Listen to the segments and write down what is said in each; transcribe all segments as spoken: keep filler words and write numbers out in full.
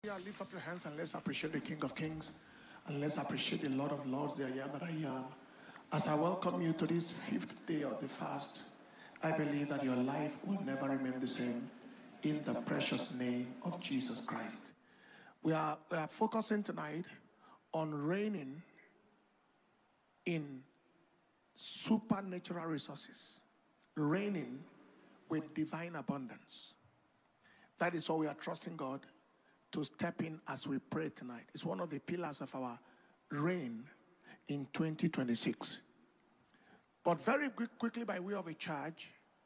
Hallelujah. Lift up your hands and let's appreciate the King of Kings. And let's appreciate the Lord of Lords, the I am that I am. As I welcome you to this fifth day of the fast, I believe that your life will never remain the same in the precious name of Jesus Christ. We are, we are focusing tonight on reigning in supernatural resources, reigning with divine abundance. That is what we are trusting God to step in as we pray tonight. It's one of the pillars of our reign in twenty twenty-six. But very quick, quickly, by way of a charge,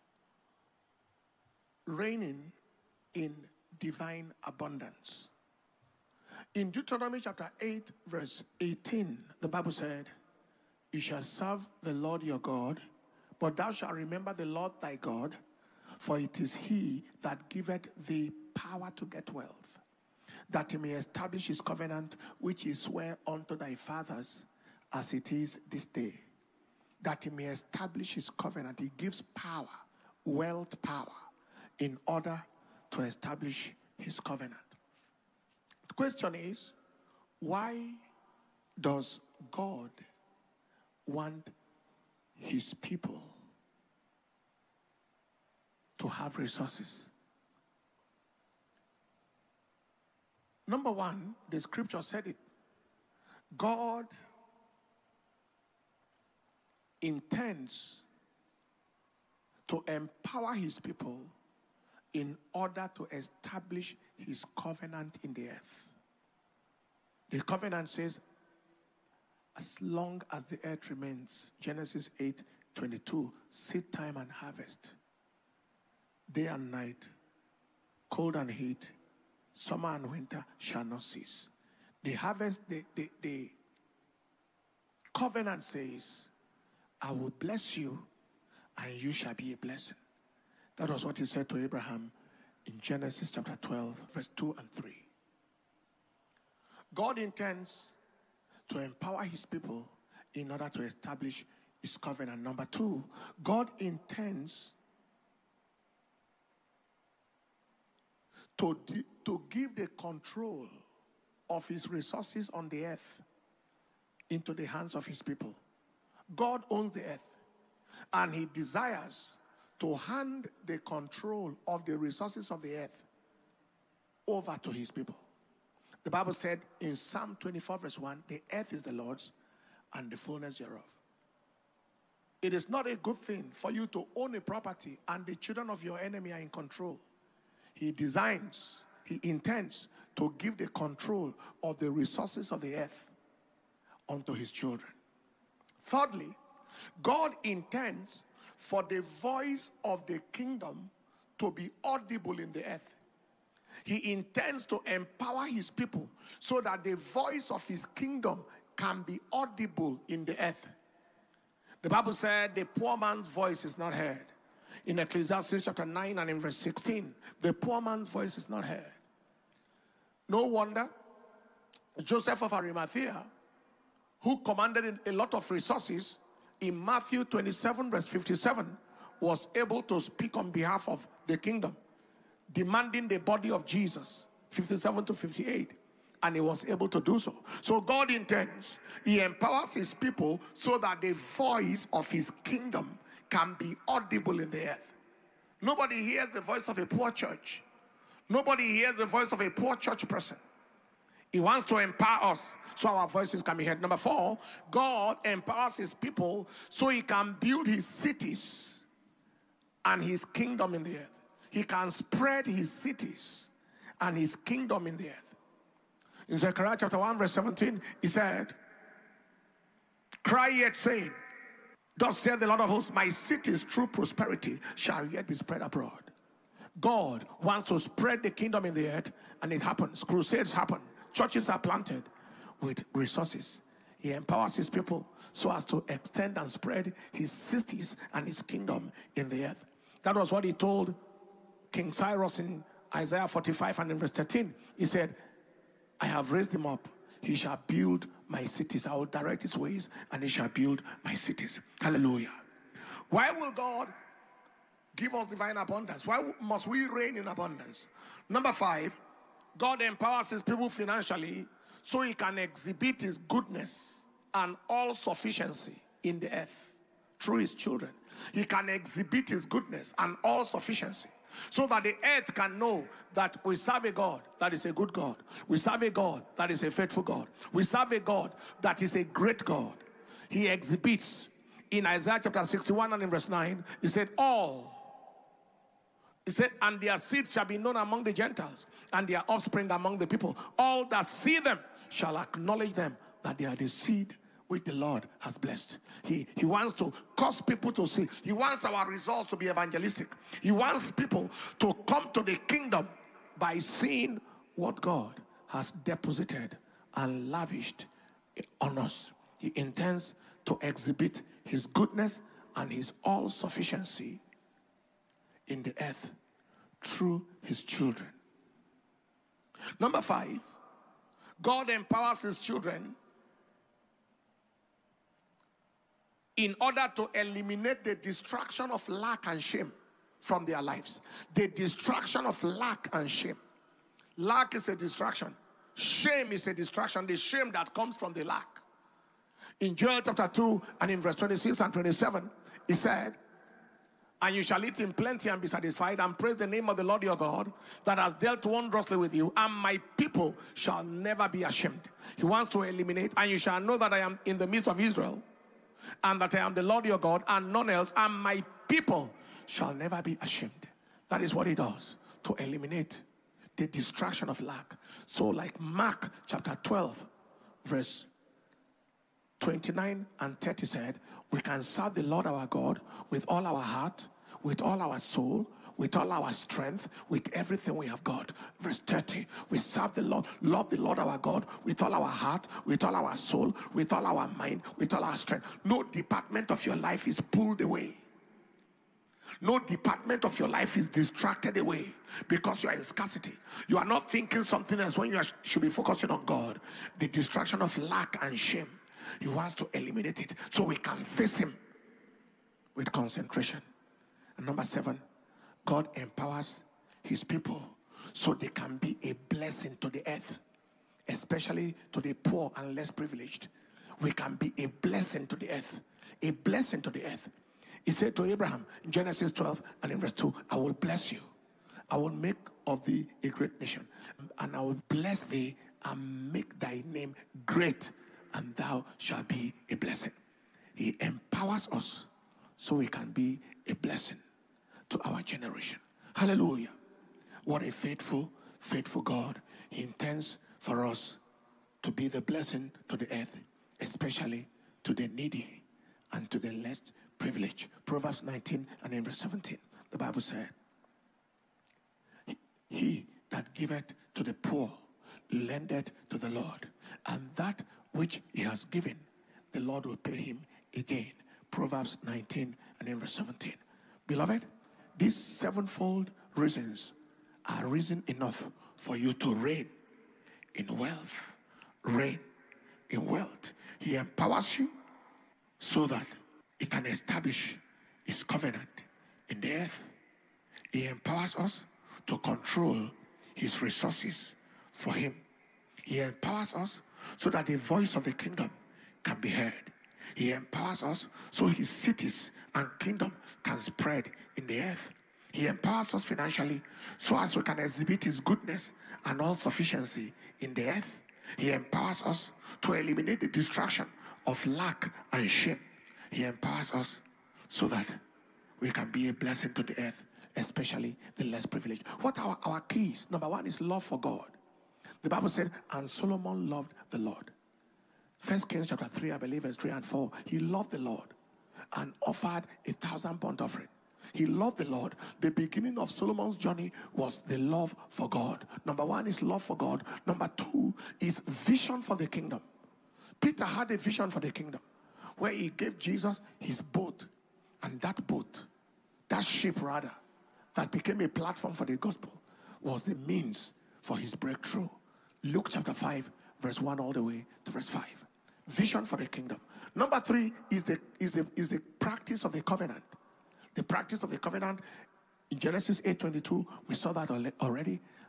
reigning in divine abundance. In Deuteronomy chapter eight, verse eighteen, the Bible said, "You shall serve the Lord your God, but thou shalt remember the Lord thy God, for it is he that giveth thee power to get wealth, that he may establish his covenant, which he sware unto thy fathers, as it is this day." That he may establish his covenant. He gives power, wealth power, in order to establish his covenant. The question is, why does God want his people to have resources? Number one, the scripture said it. God intends to empower his people in order to establish his covenant in the earth. The covenant says, as long as the earth remains, Genesis eight twenty-two, seed time and harvest, day and night, cold and heat, summer and winter shall not cease. The harvest, the, the, the covenant says, I will bless you and you shall be a blessing. That was what he said to Abraham in Genesis chapter twelve, verse two and three. God intends to empower his people in order to establish his covenant. Number two, God intends to, to give the control of his resources on the earth into the hands of his people. God owns the earth, and he desires to hand the control of the resources of the earth over to his people. The Bible said in Psalm twenty-four, verse one, the earth is the Lord's and the fullness thereof. It is not a good thing for you to own a property and the children of your enemy are in control. He designs, he intends to give the control of the resources of the earth unto his children. Thirdly, God intends for the voice of the kingdom to be audible in the earth. He intends to empower his people so that the voice of his kingdom can be audible in the earth. The Bible said the poor man's voice is not heard. In Ecclesiastes chapter nine and in verse sixteen, the poor man's voice is not heard. No wonder Joseph of Arimathea, who commanded a lot of resources, in Matthew twenty-seven, verse fifty-seven, was able to speak on behalf of the kingdom, demanding the body of Jesus, fifty-seven to fifty-eight, and he was able to do so. So God intends, he empowers his people so that the voice of his kingdom can be audible in the earth. Nobody hears the voice of a poor church. Nobody hears the voice of a poor church person. He wants to empower us so our voices can be heard. Number four, God empowers his people so he can build his cities and his kingdom in the earth. He can spread his cities and his kingdom in the earth. In Zechariah chapter one, verse seventeen, he said, "Cry yet, saying, thus saith the Lord of hosts, my cities through prosperity shall yet be spread abroad." God wants to spread the kingdom in the earth, and it happens. Crusades happen. Churches are planted with resources. He empowers his people so as to extend and spread his cities and his kingdom in the earth. That was what he told King Cyrus in Isaiah forty-five and in verse thirteen. He said, I have raised him up. He shall build my cities. I will direct his ways and he shall build my cities. Hallelujah. Why will God give us divine abundance? Why must we reign in abundance? Number five, God empowers his people financially so he can exhibit his goodness and all sufficiency in the earth through his children. He can exhibit his goodness and all sufficiency so that the earth can know that we serve a God that is a good God. We serve a God that is a faithful God. We serve a God that is a great God. He exhibits in Isaiah chapter sixty-one and in verse nine, he said, all. He said, and their seed shall be known among the Gentiles, and their offspring among the people. All that see them shall acknowledge them, that they are the seed which the Lord has blessed. He, he wants to cause people to see. He wants our results to be evangelistic. He wants people to come to the kingdom by seeing what God has deposited and lavished on us. He intends to exhibit his goodness and his all-sufficiency in the earth through his children. Number five, God empowers his children in order to eliminate the distraction of lack and shame from their lives. The distraction of lack and shame. Lack is a distraction. Shame is a distraction. The shame that comes from the lack. In Joel chapter two and in verse twenty-six and twenty-seven, he said, and you shall eat in plenty and be satisfied, and praise the name of the Lord your God that has dealt wondrously with you, and my people shall never be ashamed. He wants to eliminate, and you shall know that I am in the midst of Israel, and that I am the Lord your God, and none else, and my people shall never be ashamed. That is what he does, to eliminate the distraction of lack. So like Mark chapter twelve, verse twenty-nine and thirty said, we can serve the Lord our God with all our heart, with all our soul, with all our strength, with everything we have got. Verse thirty, we serve the Lord, love the Lord our God with all our heart, with all our soul, with all our mind, with all our strength. No department of your life is pulled away. No department of your life is distracted away because you are in scarcity. You are not thinking something else when you are, should be focusing on God. The distraction of lack and shame, he wants to eliminate it so we can face him with concentration. And number seven, God empowers his people so they can be a blessing to the earth, especially to the poor and less privileged. We can be a blessing to the earth, a blessing to the earth. He said to Abraham in Genesis twelve and in verse two, I will bless you. I will make of thee a great nation, and I will bless thee and make thy name great, and thou shalt be a blessing. He empowers us so we can be a blessing to our generation. Hallelujah. What a faithful, faithful God. He intends for us to be the blessing to the earth, especially to the needy and to the less privileged. Proverbs nineteen and in verse seventeen, the Bible said, he, he that giveth to the poor lendeth to the Lord, and that which he has given, the Lord will pay him again. Proverbs nineteen and in verse seventeen. Beloved, these sevenfold reasons are reason enough for you to reign in wealth. Reign in wealth. He empowers you so that he can establish his covenant in the earth. He empowers us to control his resources for him. He empowers us so that the voice of the kingdom can be heard. He empowers us so his cities and kingdom can spread in the earth. He empowers us financially so as we can exhibit his goodness and all sufficiency in the earth. He empowers us to eliminate the distraction of lack and shame. He empowers us so that we can be a blessing to the earth, especially the less privileged. What are our keys? Number one is love for God. The Bible said, and Solomon loved the Lord. First Kings chapter three, I believe, verse three and four. He loved the Lord and offered a thousand pound offering. He loved the Lord. The beginning of Solomon's journey was the love for God. Number one is love for God. Number two is vision for the kingdom. Peter had a vision for the kingdom where he gave Jesus his boat, and that boat, that ship rather, that became a platform for the gospel, was the means for his breakthrough. Luke chapter five, verse one all the way to verse five. Vision for the kingdom. Number three is the, is the, is the practice of the covenant. The practice of the covenant in Genesis eight twenty-two, we saw that already.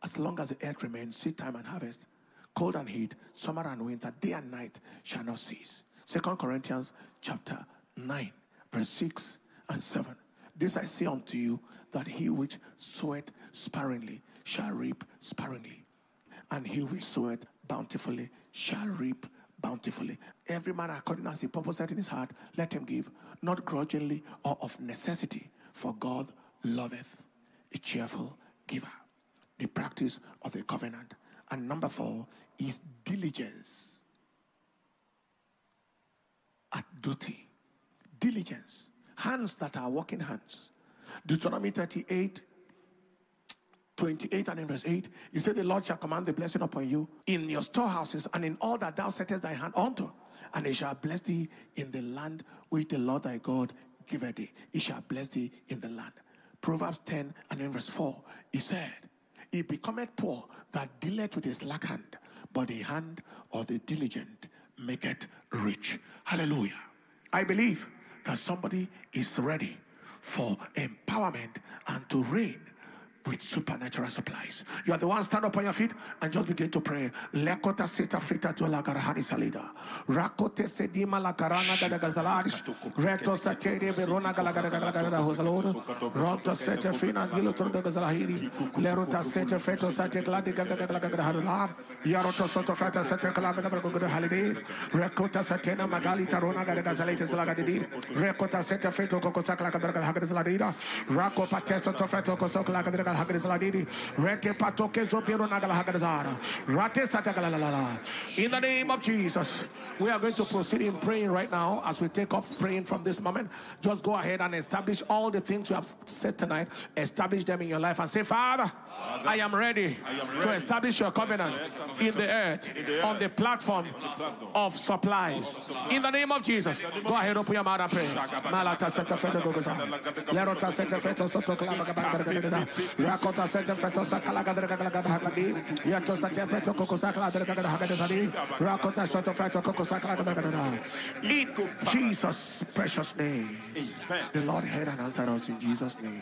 as long as the earth remains, seed time and harvest, cold and heat, summer and winter, day and night shall not cease. Second Corinthians chapter nine, verse six and seven. This I say unto you, that he which soweth sparingly shall reap sparingly, and he which soweth bountifully shall reap bountifully. Every man according as he purposeth in his heart, let him give, not grudgingly or of necessity, for God loveth a cheerful giver. The practice of the covenant. And number four is diligence at duty. Diligence. Hands that are working hands. Deuteronomy thirty-eight, twenty-eight and in verse eight, he said, the Lord shall command the blessing upon you in your storehouses and in all that thou settest thy hand unto, and he shall bless thee in the land which the Lord thy God giveth thee. He shall bless thee in the land. Proverbs ten and in verse four, he said, he becometh poor that dealeth with his slack hand, but the hand of the diligent maketh rich. Hallelujah. I believe that somebody is ready for empowerment and to reign with supernatural supplies. You are the one, stand up on your feet and just begin to pray. Lekota seta frita to la garahani salida. Rakote sedima la karana da gazaladis. Reto sateri verona galagada hosaloro. Ronto sete fina gilo to the gazalahiri. Lerota sete feto sate gladi gagagagagagagahadala. Yaroto soto frata sete kalabagagagagagada holiday. Rekota satena magali tarona gagazalatis lagadidi. Rekota sete feto kokosakla gagagagagazalida. Rako pateso to feto kosokla in the name of Jesus, we are going to proceed in praying right now. As we take off praying from this moment, just go ahead and establish all the things we have said tonight. Establish them in your life and say, Father, Father I am ready, I am ready to establish your covenant in the earth, in the earth on the platform, the platform of supplies. Of supplies. In the name of Jesus, go ahead, open your mouth and pray. Rakota sete feto sakala gadra gadra hagadi yato sete feto kokosakala gadra gadra hagadi rakota soto feto kokosakala gadra gadra. In Jesus' precious name, the Lord heard and answered us in Jesus' name.